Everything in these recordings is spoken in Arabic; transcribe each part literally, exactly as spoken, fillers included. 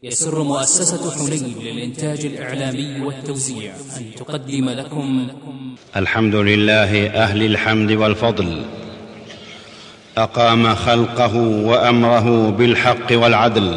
يسر مؤسسة حنين للإنتاج الإعلامي والتوزيع أن تقدم لكم الحمد لله أهل الحمد والفضل، أقام خلقه وأمره بالحق والعدل،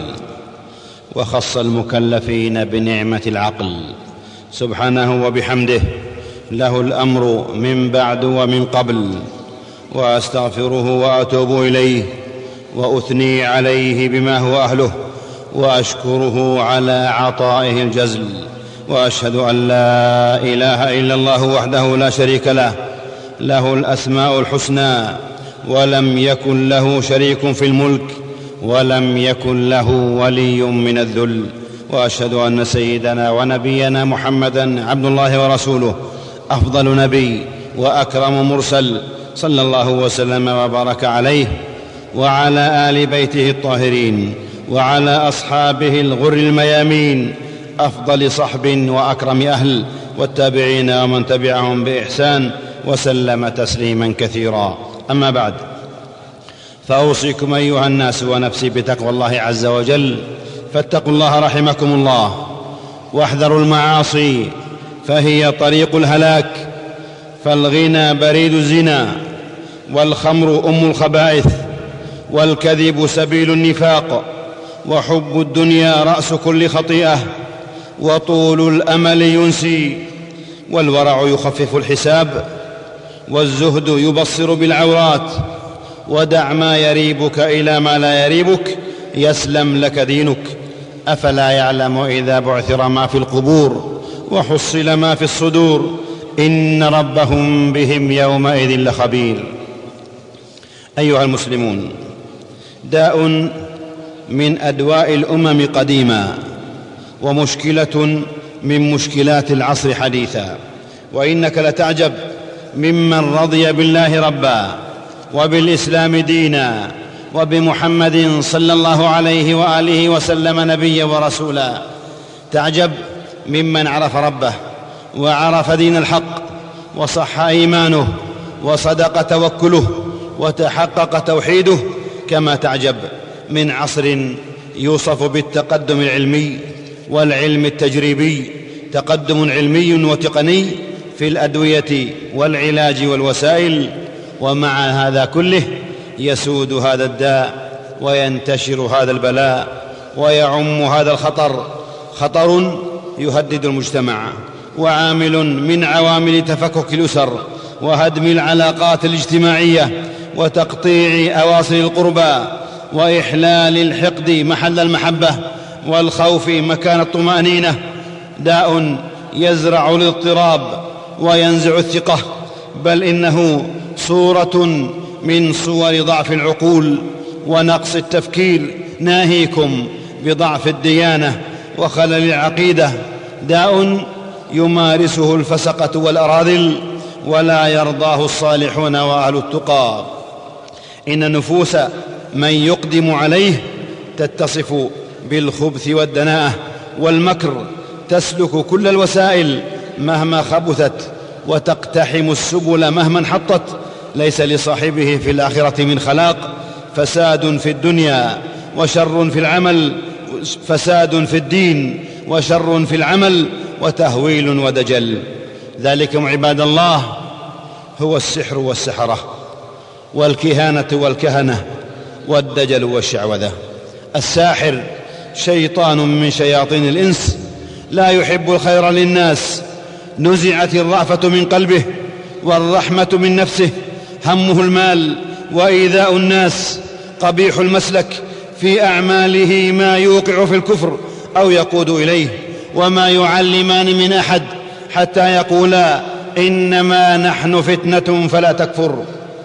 وخص المكلفين بنعمة العقل سبحانه وبحمده، له الأمر من بعد ومن قبل، وأستغفره وأتوب إليه وأثني عليه بما هو أهله، وأشكره على عطائه الجزل، وأشهد أن لا إله إلا الله وحده لا شريك له، له الأسماء الحسنى، ولم يكن له شريك في الملك، ولم يكن له ولي من الذل. وأشهد أن سيدنا ونبينا محمدًا عبد الله ورسوله، أفضل نبي وأكرم مرسل، صلى الله وسلم وبارك عليه وعلى آل بيته الطاهرين، وعلى أصحابه الغر الميامين، أفضل صحب وأكرم أهل، والتابعين ومن تبعهم بإحسان، وسلم تسليما كثيرا. أما بعد، فأوصيكم أيها الناس ونفسي بتقوى الله عز وجل، فاتقوا الله رحمكم الله، واحذروا المعاصي فهي طريق الهلاك، فالغنى بريد الزنا، والخمر أم الخبائث، والكذب سبيل النفاق، وحب الدنيا رأس كل خطيئة، وطول الأمل ينسي، والورع يخفف الحساب، والزهد يبصر بالعورات، ودع ما يريبك إلى ما لا يريبك يسلم لك دينك. أفلا يعلم إذا بعثر ما في القبور وحصل ما في الصدور إن ربهم بهم يومئذ لخبير. أيها المسلمون، داء من أدواء الأمم قديما، ومشكلة من مشكلات العصر حديثا، وإنك لتعجب ممن رضي بالله ربا، وبالإسلام دينا، وبمحمد صلى الله عليه وآله وسلم نبيا ورسولا. تعجب ممن عرف ربه وعرف دين الحق، وصح إيمانه، وصدق توكله، وتحقق توحيده، كما تعجب من عصر يوصف بالتقدم العلمي والعلم التجريبي، تقدم علمي وتقني في الأدوية والعلاج والوسائل، ومع هذا كله يسود هذا الداء، وينتشر هذا البلاء، ويعم هذا الخطر، خطر يهدد المجتمع، وعامل من عوامل تفكك الأسر، وهدم العلاقات الاجتماعية، وتقطيع أواصر القربى، وإحلال الحقد محل المحبة، والخوف مكان الطمأنينة. داء يزرع الاضطراب وينزع الثقة، بل إنه صورة من صور ضعف العقول ونقص التفكير، ناهيكم بضعف الديانة وخلل العقيدة. داء يمارسه الفسقة والأراذل، ولا يرضاه الصالحون وأهل التقى. إن نفوس من يقدم عليه تتصف بالخبث والدناءة والمكر، تسلك كل الوسائل مهما خبثت، وتقتحم السبل مهما انحطت. ليس لصاحبه في الآخرة من خلاق، فساد في الدنيا وشر في العمل، فساد في الدين وشر في العمل، وتهويل ودجل. ذلكم عباد الله هو السحر والسحرة، والكهانة والكهنة، والدجل والشعوذة. الساحر شيطان من شياطين الإنس، لا يحب الخير للناس، نزعت الرأفة من قلبه والرحمة من نفسه، همه المال وإيذاء الناس، قبيح المسلك، في أعماله ما يوقع في الكفر أو يقود إليه، وما يعلمان من أحد حتى يقولا إنما نحن فتنة فلا تكفر.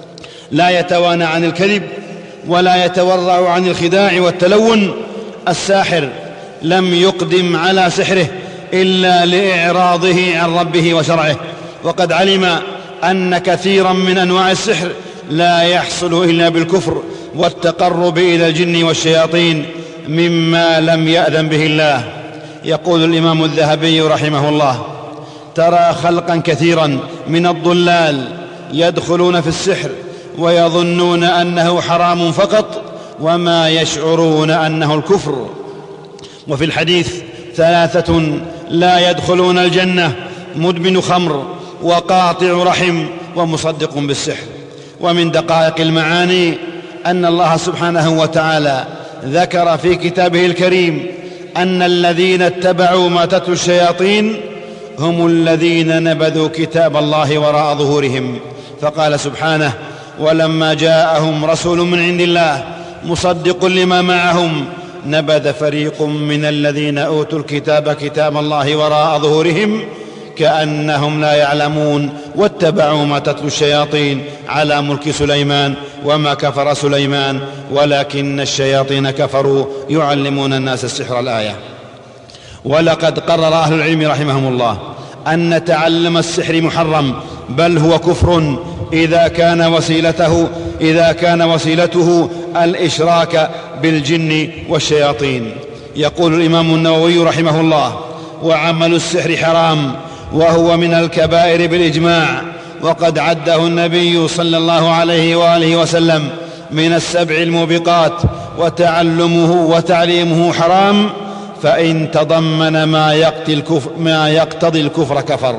لا يتوانى عن الكذب، ولا يتورع عن الخداع والتلون. الساحر لم يقدم على سحره إلا لإعراضه عن ربه وشرعه، وقد علم أن كثيرا من أنواع السحر لا يحصل إلا بالكفر والتقرب إلى الجن والشياطين مما لم يأذن به الله. يقول الإمام الذهبي رحمه الله: ترى خلقا كثيرا من الضلال يدخلون في السحر ويظنون أنه حرام فقط، وما يشعرون أنه الكفر، وفي الحديث ثلاثة لا يدخلون الجنة: مدمن خمر، وقاطع رحم، ومصدق بالسحر. ومن دقائق المعاني أن الله سبحانه وتعالى ذكر في كتابه الكريم أن الذين اتبعوا ما تتلو الشياطين هم الذين نبذوا كتاب الله وراء ظهورهم، فقال سبحانه: ولما جاءهم رسول من عند الله مصدق لما معهم نبذ فريق من الذين أوتوا الكتاب كتاب الله وراء ظهورهم كأنهم لا يعلمون واتبعوا ما تتلو الشياطين على ملك سليمان وما كفر سليمان ولكن الشياطين كفروا يعلمون الناس السحر. الآية. ولقد قرر أهل العلم رحمهم الله أن تعلم السحر محرم، بل هو كفر إذا كان وسيلته إذا كان وسيلته الإشراك بالجن والشياطين. يقول الإمام النووي رحمه الله: وعمل السحر حرام، وهو من الكبائر بالإجماع، وقد عده النبي صلى الله عليه وآله وسلم من السبع الموبقات، وتعلمه وتعليمه حرام، فإن تضمن ما يقتضي الكفر, ما يقتضي الكفر كفر.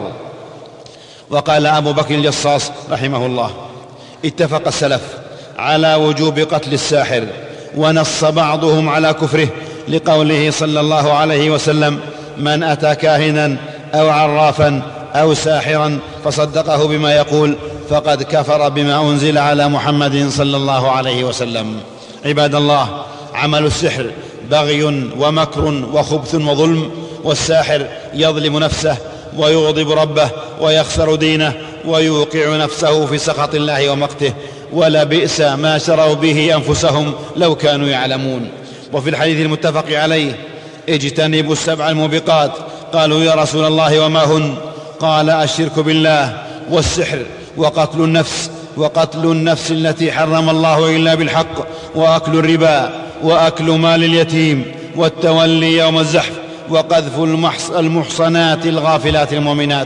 وقال أبو بكر الجصاص رحمه الله: اتفق السلف على وجوب قتل الساحر، ونص بعضهم على كفره لقوله صلى الله عليه وسلم: من أتى كاهنا أو عرافا أو ساحرا فصدقه بما يقول فقد كفر بما أنزل على محمد صلى الله عليه وسلم. عباد الله، عمل السحر بغي ومكر وخبث وظلم، والساحر يظلم نفسه ويغضب ربه ويخسر دينه ويوقع نفسه في سخط الله ومقته، ولبئس ما شروا به أنفسهم لو كانوا يعلمون. وفي الحديث المتفق عليه: اجتنبوا السبع الموبقات. قالوا: يا رسول الله وما هن؟ قال: الشرك بالله، والسحر، وقتل النفس وقتل النفس التي حرم الله إلا بالحق، وأكل الربا، وأكل مال اليتيم، والتولي يوم الزحف، وقذف المحصنات الغافلات المؤمنات.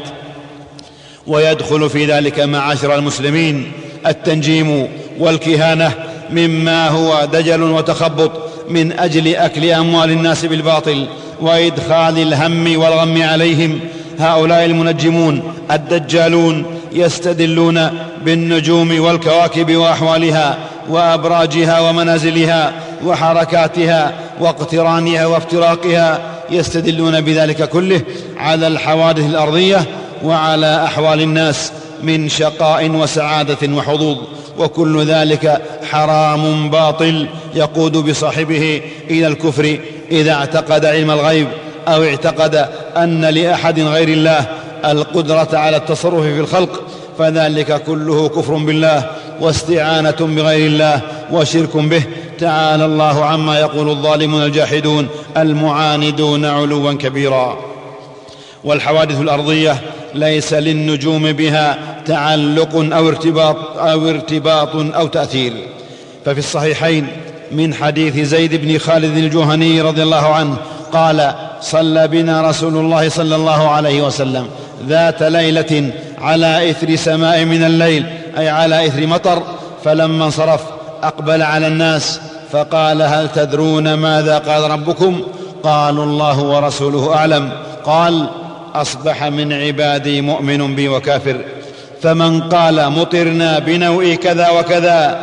ويدخل في ذلك معاشر المسلمين التنجيم والكهانة مما هو دجل وتخبط من أجل أكل أموال الناس بالباطل وإدخال الهم والغم عليهم. هؤلاء المنجمون الدجالون يستدلون بالنجوم والكواكب وأحوالها وأبراجها ومنازلها وحركاتها واقترانها وافتراقها، يستدلون بذلك كله على الحوادث الأرضية وعلى أحوال الناس من شقاء وسعادة وحظوظ، وكل ذلك حرام باطل يقود بصاحبه إلى الكفر إذا اعتقد علم الغيب أو اعتقد أن لأحد غير الله القدرة على التصرف في الخلق، فذلك كله كفر بالله واستعانة بغير الله وشرك به. تعالى الله عما يقول الظالمون الجاحدون المعاندون علوا كبيرا. والحوادث الأرضية ليس للنجوم بها تعلق أو ارتباط أو, ارتباط أو تأثير. ففي الصحيحين من حديث زيد بن خالد الجهني رضي الله عنه قال: صلى بنا رسول الله صلى الله عليه وسلم ذات ليلة على إثر سماء من الليل، أي على إثر مطر، فلما انصرف أقبل على الناس فقال: هل تدرون ماذا قال ربكم؟ قالوا: الله ورسوله أعلم. قال: أصبح من عبادي مؤمن بي وكافر، فمن قال مطرنا بنوء كذا وكذا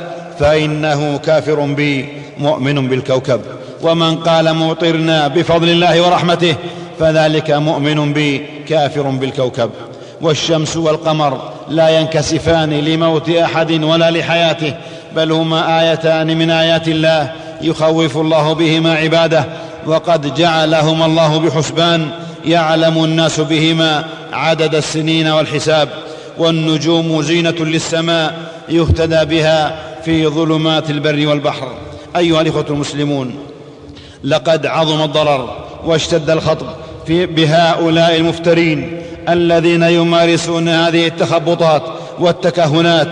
فإنه كافر بي مؤمن بالكوكب، ومن قال مطرنا بفضل الله ورحمته فذلك مؤمن بي كافر بالكوكب. والشمس والقمر لا ينكسفان لموت أحد ولا لحياته، بل هما آيتان من آيات الله يخوف الله بهما عباده، وقد جعلهما الله بحسبان يعلم الناس بهما عدد السنين والحساب. والنجوم زينة للسماء يهتدى بها في ظلمات البر والبحر. أيها الإخوة المسلمون، لقد عظم الضرر واشتد الخطب في بهؤلاء المفترين الذين يمارسون هذه التخبطات والتكهنات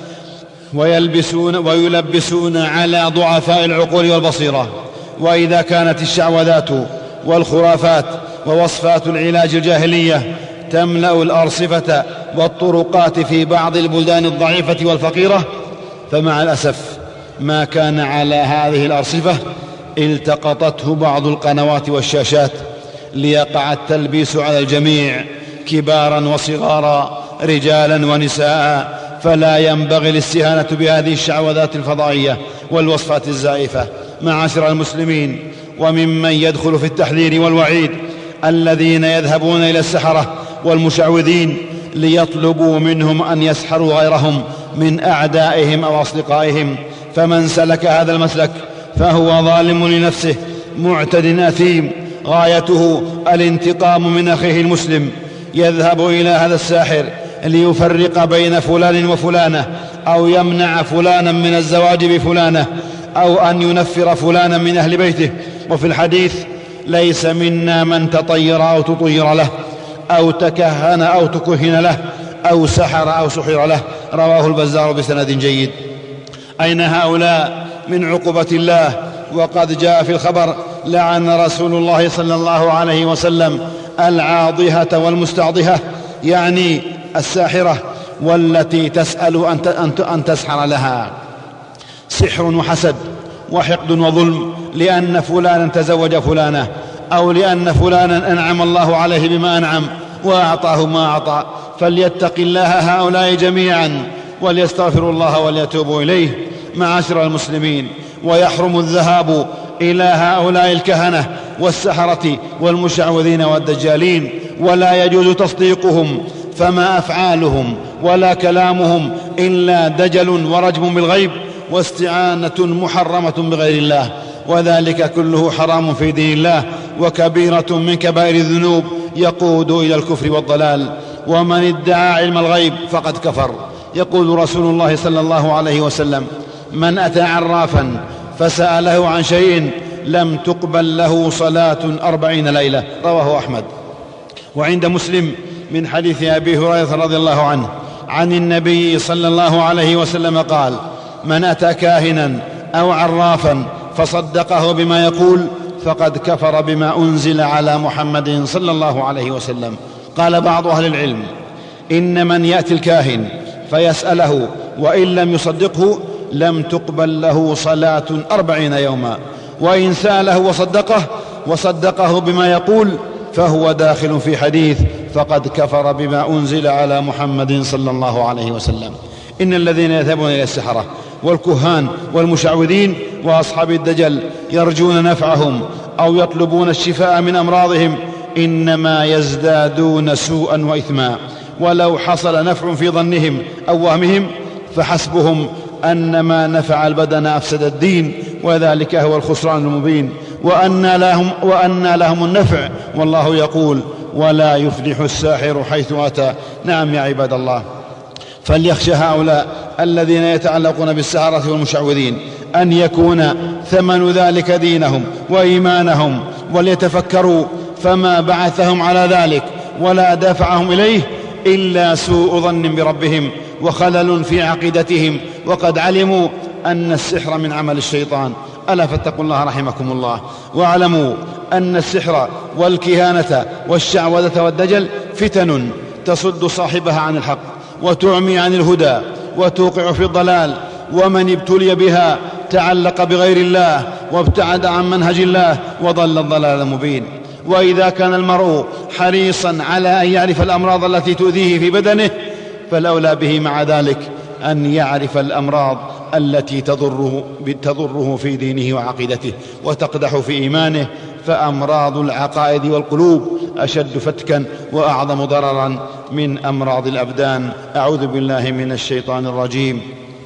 ويلبسون ويلبسون على ضعفاء العقول والبصيرة. وإذا كانت الشعوذات والخرافات ووصفات العلاج الجاهلية تملأ الأرصفة والطرقات في بعض البلدان الضعيفة والفقيرة، فمع الأسف ما كان على هذه الأرصفة التقطته بعض القنوات والشاشات ليقع التلبيس على الجميع كبارا وصغارا رجالا ونساء، فلا ينبغي الاستهانة بهذه الشعوذات الفضائية والوصفات الزائفة. معاشر المسلمين، وممن يدخل في التحذير والوعيد الذين يذهبون إلى السحرة والمشعوذين ليطلبوا منهم أن يسحروا غيرهم من أعدائهم أو أصدقائهم، فمن سلك هذا المسلك فهو ظالم لنفسه معتد أثيم غايته الانتقام من أخيه المسلم. يذهب إلى هذا الساحر ليفرق بين فلان وفلانة، أو يمنع فلانا من الزواج بفلانة، أو أن ينفر فلانا من أهل بيته. وفي الحديث: ليس منا من تطير أو تطير له، أو تكهن أو تكهن له، أو سحر أو سحر له. رواه البزار بسند جيد. أين هؤلاء من عقوبة الله؟ وقد جاء في الخبر: لعن رسول الله صلى الله عليه وسلم العاضهة والمستعضهة، يعني الساحرة والتي تسأل أن تسحر لها. سحر وحسد وحقد وظلم لأن فلانا تزوج فلانة، أو لأن فلانا أنعم الله عليه بما أنعم وأعطاه ما أعطى. فليتق الله هؤلاء جميعا وليستغفروا الله وليتوبوا إليه. معاشر المسلمين، ويحرم الذهاب إلى هؤلاء الكهنة والسحرة والمشعوذين والدجالين، ولا يجوز تصديقهم، فما أفعالهم ولا كلامهم إلا دجل ورجم بالغيب واستعانة محرمة بغير الله، وذلك كله حرام في دين الله وكبيرة من كبائر الذنوب يقود إلى الكفر والضلال. ومن ادعى علم الغيب فقد كفر. يقول رسول الله صلى الله عليه وسلم: من أتى عرافا فسأله عن شيء لم تقبل له صلاة أربعين ليلة. رواه أحمد. وعند مسلم من حديث أبي هريرة رضي الله عنه عن النبي صلى الله عليه وسلم قال: من أتى كاهنا أو عرافا فصدقه بما يقول فقد كفر بما أنزل على محمد صلى الله عليه وسلم. قال بعض أهل العلم: إن من يأتي الكاهن فيسأله وإن لم يصدقه لم تقبل له صلاة أربعين يوما، وإن سأله وصدقه وصدقه بما يقول فهو داخل في حديث فقد كفر بما أنزل على محمد صلى الله عليه وسلم. إن الذين يذهبون إلى السحرة والكهان والمشعوذين وأصحاب الدجل يرجون نفعهم أو يطلبون الشفاء من أمراضهم إنما يزدادون سوءا وإثما، ولو حصل نفع في ظنهم أو وهمهم فحسبهم أن ما نفع البدن أفسد الدين، وذلك هو الخسران المبين. وأنى لهم, وأنى لهم النفع، والله يقول: ولا يفلح الساحر حيث أتى. نعم يا عباد الله، فليخشى هؤلاء الذين يتعلقون بالسحرة والمشعوذين أن يكون ثمن ذلك دينهم وإيمانهم، وليتفكروا فما بعثهم على ذلك ولا دافعهم إليه إلا سوء ظن بربهم وخلل في عقيدتهم، وقد علموا أن السحر من عمل الشيطان. ألا فاتقوا الله رحمكم الله، واعلموا أن السحر والكهانة والشعوذة والدجل فتن تصد صاحبها عن الحق وتعمي عن الهدى وتوقع في الضلال، ومن ابتلي بها تعلق بغير الله وابتعد عن منهج الله وضل الضلال المبين. وإذا كان المرء حريصا على أن يعرف الأمراض التي تؤذيه في بدنه فالأولى به مع ذلك أن يعرف الأمراض التي تضره, تضره في دينه وعقيدته وتقدح في إيمانه، فأمراض العقائد والقلوب أشد فتكا وأعظم ضررا من أمراض الأبدان. أعوذ بالله من الشيطان الرجيم.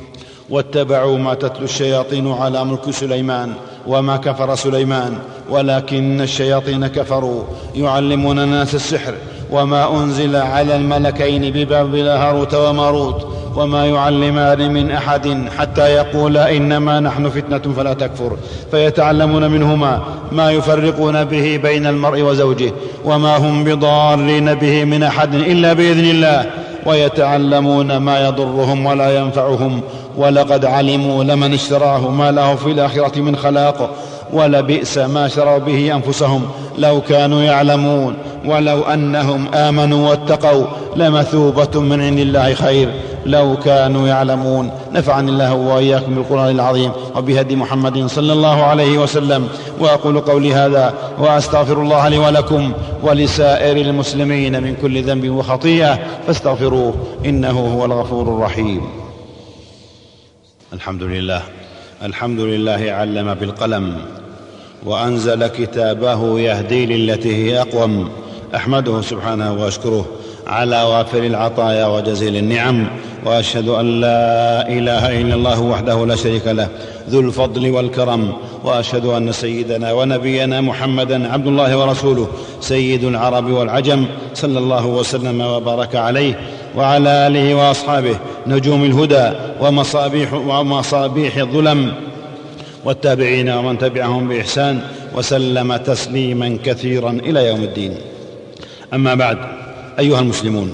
واتبعوا ما تتلو الشياطين على ملك سليمان وما كفر سليمان ولكن الشياطين كفروا يعلمون الناس السحر وما أنزل على الملكين ببابل هاروت وماروت وما يعلمان من أحد حتى يقولا إنما نحن فتنة فلا تكفر، فيتعلمون منهما ما يفرقون به بين المرء وزوجه وما هم بضارين به من أحد إلا بإذن الله، ويتعلمون ما يضرهم ولا ينفعهم، ولقد علموا لمن اشتراه ما له في الآخرة من خلاق ولبئس ما شروا به أنفسهم لو كانوا يعلمون. ولو أنهم آمنوا واتقوا لمثوبة من عند الله خير لو كانوا يعلمون. نفعني الله وإياكم بالقرآن العظيم وبهدي محمد صلى الله عليه وسلم. وأقول قولي هذا وأستغفر الله لي ولكم ولسائر المسلمين من كل ذنب وخطيئة فاستغفروه إنه هو الغفور الرحيم. الحمد لله الحمد لله علم بالقلم وأنزل كتابه يهدي للتي هي أقوم. أحمده سبحانه وأشكره على وافر العطايا وجزيل النعم، وأشهد أن لا إله إلا الله وحده لا شريك له ذو الفضل والكرم، وأشهد أن سيدنا ونبينا محمدا عبد الله ورسوله سيد العرب والعجم صلى الله وسلم وبارك عليه وعلى آله وأصحابه نجوم الهدى ومصابيح, ومصابيح الظلم والتابعين ومن تبعهم بإحسان وسلم تسليما كثيرا إلى يوم الدين. أما بعد، أيها المسلمون،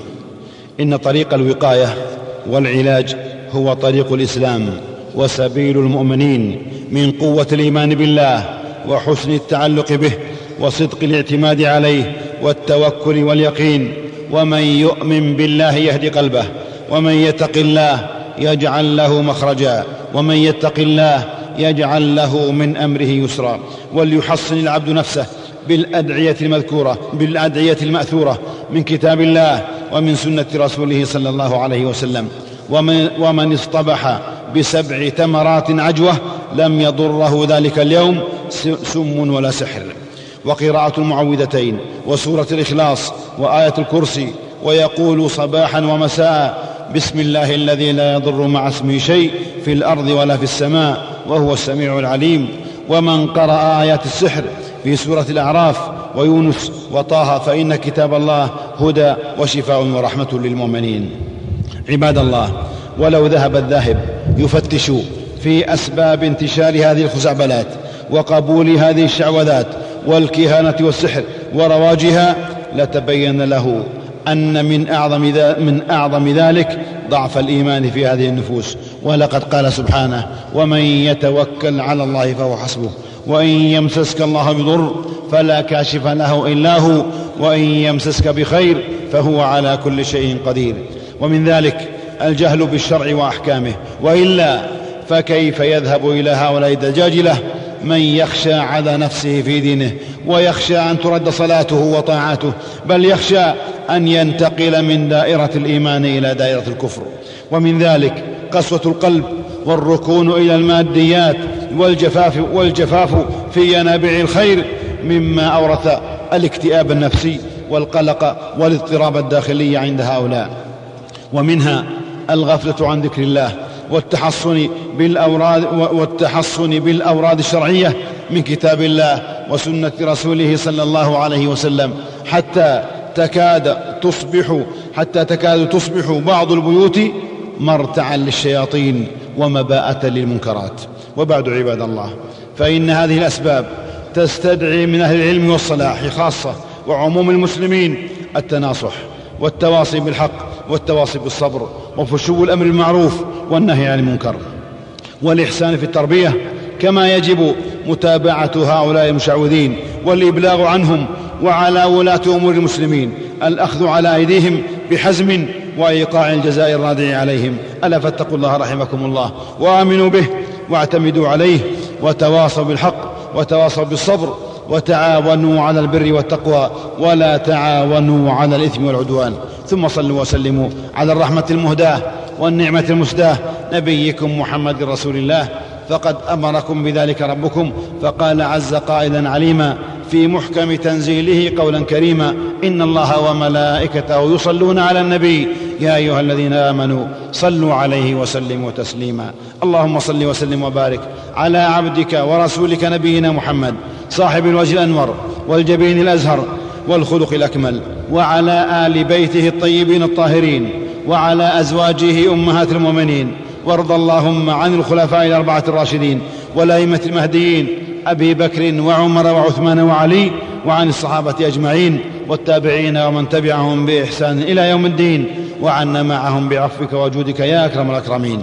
إن طريق الوقاية والعلاج هو طريق الإسلام وسبيل المؤمنين من قوة الإيمان بالله وحسن التعلق به وصدق الاعتماد عليه والتوكل واليقين. ومن يؤمن بالله يهدي قلبه، ومن يتق الله يجعل له مخرجا، ومن يتق الله يجعل له من أمره يسرا. وليحصن العبد نفسه بالأدعية المذكورة بالأدعية المأثورة من كتاب الله ومن سنة رسوله صلى الله عليه وسلم. ومن, ومن اصطبح بسبع تمرات عجوة لم يضره ذلك اليوم سم ولا سحر. وقراءة المعوذتين وسورة الإخلاص وآية الكرسي، ويقول صباحا ومساء بسم الله الذي لا يضر مع اسمه شيء في الأرض ولا في السماء وهو السميع العليم. ومن قرأ آيات السحر في سورة الأعراف ويونس وطه فإن كتاب الله هدى وشفاء ورحمة للمؤمنين. عباد الله، ولو ذهب الذاهب يفتش في أسباب انتشار هذه الخزعبلات وقبول هذه الشعوذات والكهانة والسحر ورواجها لتبين له أن من أعظم, من أعظم ذلك ضعف الإيمان في هذه النفوس. ولقد قال سبحانه: ومن يتوكل على الله فهو حسبه، وإن يمسسك الله بضر فلا كاشف له إلا هو، وإن يمسسك بخير فهو على كل شيء قدير. ومن ذلك الجهل بالشرع وأحكامه، وإلا فكيف يذهب إلى هؤلاء الدجاجلة من يخشى على نفسه في دينه ويخشى أن ترد صلاته وطاعاته، بل يخشى أن ينتقل من دائرة الإيمان إلى دائرة الكفر. ومن ذلك قسوة القلب والركون إلى الماديات والجفاف, والجفاف في ينابع الخير، مما أورث الاكتئاب النفسي والقلق والاضطراب الداخلي عند هؤلاء. ومنها الغفلة عن ذكر الله والتحصن بالأوراد, والتحصن بالأوراد الشرعية من كتاب الله وسنة رسوله صلى الله عليه وسلم، حتى تكاد تصبح حتى تكاد تصبح بعض البيوت مرتعا للشياطين ومباءة للمنكرات. وبعد، عباد الله، فإن هذه الأسباب تستدعي من أهل العلم والصلاح خاصة وعموم المسلمين التناصح والتواصي بالحق والتواصي بالصبر وفشو الأمر المعروف والنهي عن المنكر والإحسان في التربية، كما يجب متابعة هؤلاء المشعوذين والإبلاغ عنهم، وعلى ولاة أمور المسلمين الأخذ على أيديهم بحزم وإيقاع الجزاء الرادع عليهم. ألا فاتقوا الله رحمكم الله وآمنوا به واعتمدوا عليه، وتواصوا بالحق وتواصوا بالصبر، وتعاونوا على البر والتقوى ولا تعاونوا على الإثم والعدوان. ثم صلوا وسلموا على الرحمة المهداة والنعمة المسداة نبيكم محمد رسول الله، فقد أمركم بذلك ربكم، فقال عز قائلا عليما في محكم تنزيله قولا كريما: إن الله وملائكته يصلون على النبي يا أيها الذين آمنوا صلوا عليه وسلموا تسليما. اللهم صل وسلم وبارك على عبدك ورسولك نبينا محمد صاحب الوجه الأنور والجبين الأزهر والخلق الأكمل، وعلى آل بيته الطيبين الطاهرين، وعلى أزواجه أمهات المؤمنين. وارض اللهم عن الخلفاء الأربعة الراشدين والأئمة المهديين أبي بكر وعمر وعثمان وعلي، وعن الصحابة أجمعين والتابعين ومن تبعهم بإحسان إلى يوم الدين، وعنا معهم بعفوك وجودك يا أكرم الأكرمين.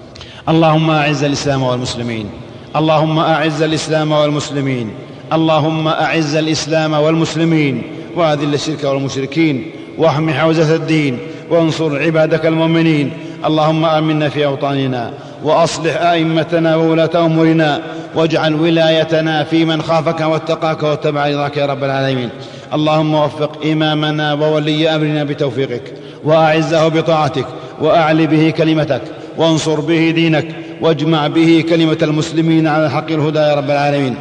اللهم أعز الإسلام والمسلمين، اللهم أعز الإسلام والمسلمين، اللهم أعز الإسلام والمسلمين، وأذل الشرك والمشركين واحم حوزة الدين وانصر عبادك المؤمنين. اللهم آمنا في أوطاننا وأصلح أئمتنا وولاة أمورنا واجعل ولايتنا في من خافك واتقاك واتبع رضاك يا رب العالمين. اللهم وفق إمامنا وولي أمرنا بتوفيقك وأعزه بطاعتك وأعل به كلمتك وانصر به دينك واجمع به كلمة المسلمين على الحق الهدى يا رب العالمين.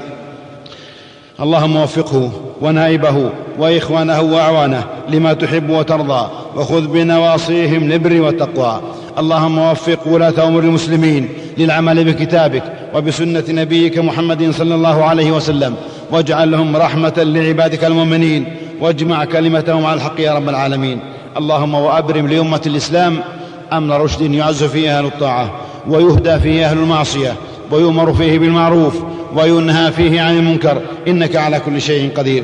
اللهم وفقه ونائبه وإخوانه وأعوانه لما تحب وترضى وخذ بنواصيهم للبر والتقوى. اللهم وفق ولاة أمور المسلمين للعمل بكتابك وبسنة نبيك محمد صلى الله عليه وسلم واجعلهم رحمة لعبادك المؤمنين واجمع كلمتهم على الحق يا رب العالمين. اللهم وأبرم لأمة الإسلام أمن رشد يعز فيه أهل الطاعة ويهدى فيه أهل المعصية ويؤمر فيه بالمعروف وينهى فيه عن المنكر إنك على كل شيء قدير.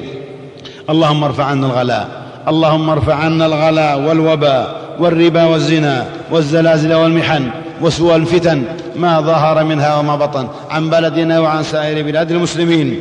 اللهم ارفع عنا الغلاء اللهم ارفع عنا الغلاء والوباء والربا والزنا والزلازل والمحن وسوء الفتن ما ظهر منها وما بطن عن بلدنا وعن سائر بلاد المسلمين.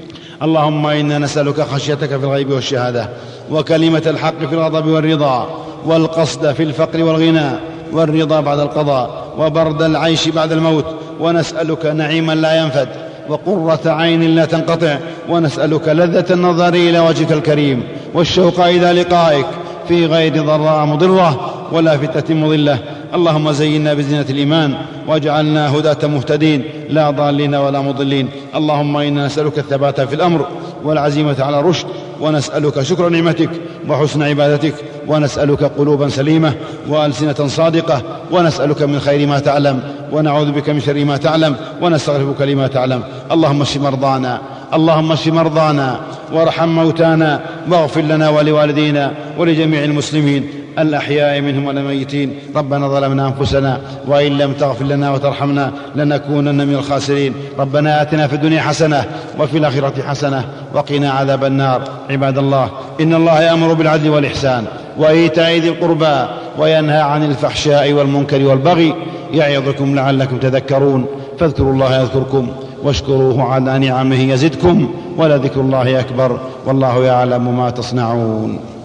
اللهم إنا نسألك خشيتك في الغيب والشهادة وكلمة الحق في الغضب والرضا والقصد في الفقر والغنى والرضا بعد القضاء وبرد العيش بعد الموت ونسألك نعيما لا ينفد وقرة عين لا تنقطع ونسألك لذة النظر إلى وجهك الكريم والشوق إلى لقائك في غير ضراء مضرة ولا فتنة مضلة. اللهم زينا بزينة الإيمان واجعلنا هداة مهتدين لا ضالين ولا مضلين. اللهم إنا نسألك الثبات في الأمر والعزيمة على الرشد ونسألك شكر نعمتك وحسن عبادتك ونسألك قلوبا سليمة وألسنة صادقة ونسألك من خير ما تعلم ونعوذ بك من شر ما تعلم ونستغفرك لما تعلم. اللهم اشف مرضانا اللهم اشف مرضانا وارحم موتانا واغفر لنا ولوالدينا ولجميع المسلمين الأحياء منهم والميتين. ربنا ظلمنا أنفسنا وإن لم تغفر لنا وترحمنا لنكونن من الخاسرين. ربنا آتنا في الدنيا حسنة وفي الآخرة حسنة وقنا عذاب النار. عباد الله إن الله يأمر بالعدل والإحسان وإيتاء ذي القربى وينهى عن الفحشاء والمنكر والبغي يعظكم لعلكم تذكرون. فاذكروا الله يذكركم واشكروه على نعمه يزدكم ولذكر الله أكبر والله يعلم ما تصنعون.